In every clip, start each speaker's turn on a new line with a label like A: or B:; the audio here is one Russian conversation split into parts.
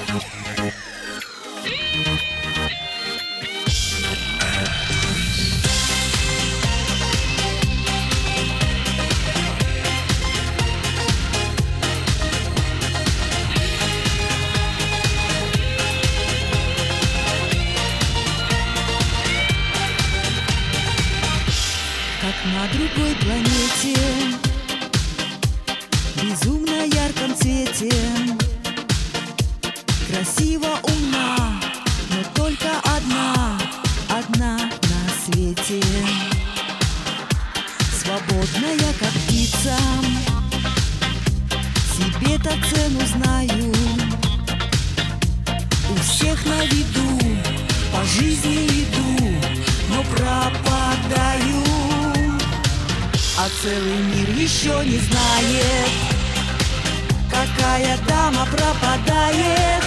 A: Как на другой планете, безумно ярком цвете, красиво, умна, но только одна на свете. Свободная, как птица, себе-то цену знаю. У всех на виду, по жизни иду, но пропадаю. А целый мир еще не знает, какая дама пропадает.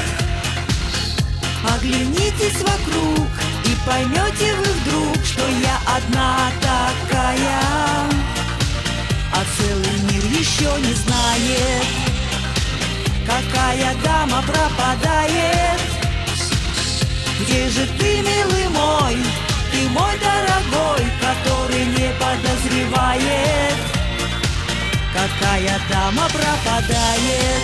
A: Оглянитесь вокруг и поймете вы вдруг, что я одна такая. А целый мир еще не знает, какая дама пропадает. Где же ты, милый мой, ты мой дорогой, который не подозревает, какая дама пропадает.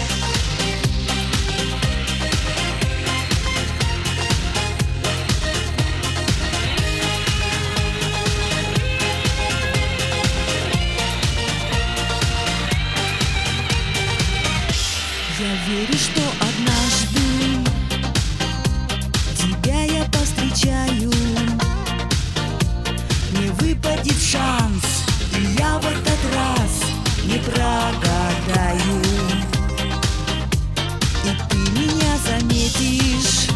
A: Я верю, что однажды тебя я повстречаю. Мне выпадет шанс, и я в этот раз не прогадаю. И ты меня заметишь,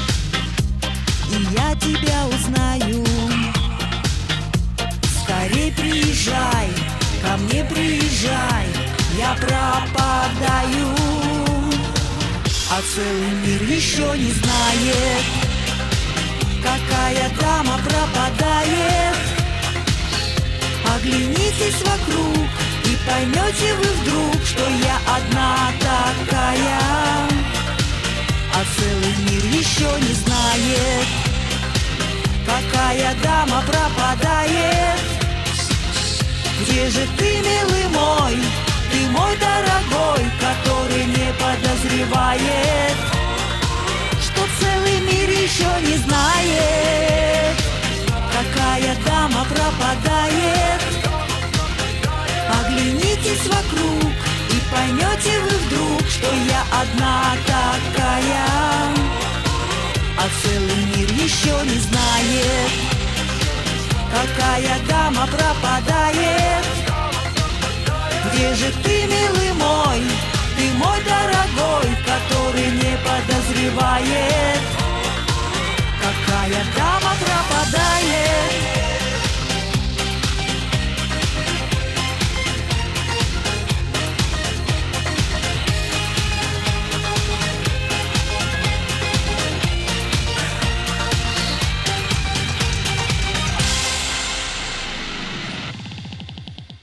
A: и я тебя узнаю. Скорей приезжай, ко мне приезжай, я пропадаю. А целый мир еще не знает, какая дама пропадает. Оглянитесь вокруг и поймете вы вдруг, что я одна такая. А целый мир еще не знает, какая дама пропадает. Где же ты, милый мой, ты мой дорогой, который не подозревает, что целый мир еще не знает, какая дама пропадает. Оглянитесь вокруг и поймете вы вдруг, что я одна такая. А целый мир еще не знает, какая дама пропадает. Где же ты, милый мой, ты мой дорогой, который не подозревает, какая дама